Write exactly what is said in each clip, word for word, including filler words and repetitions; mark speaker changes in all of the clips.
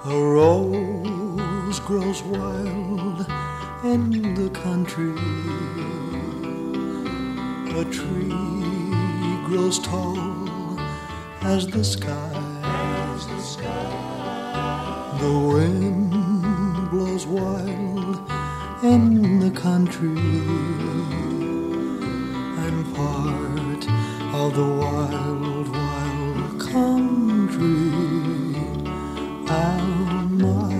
Speaker 1: A rose grows wild in the country. A tree grows tall as the sky. As the sky. The wind blows wild in the country. I'm part of the wild, wild country. Am I?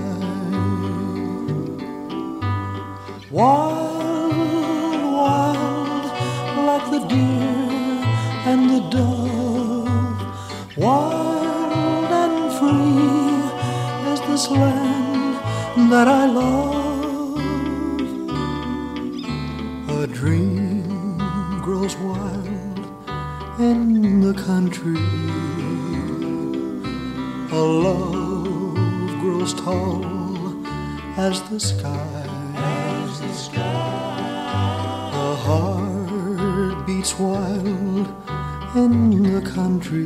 Speaker 1: Wild, wild, like the deer and the dove. Wild and free is this land that I love. A dream grows wild in the country. A love grows tall as the sky. As the sky. A heart beats wild in the country.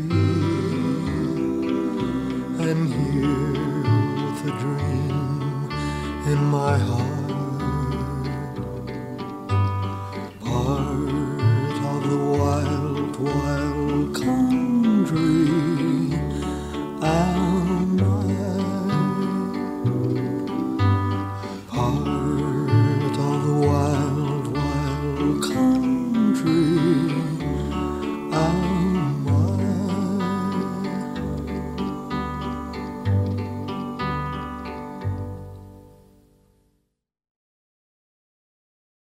Speaker 1: I'm here with a dream in my heart, part of the wild, wild country.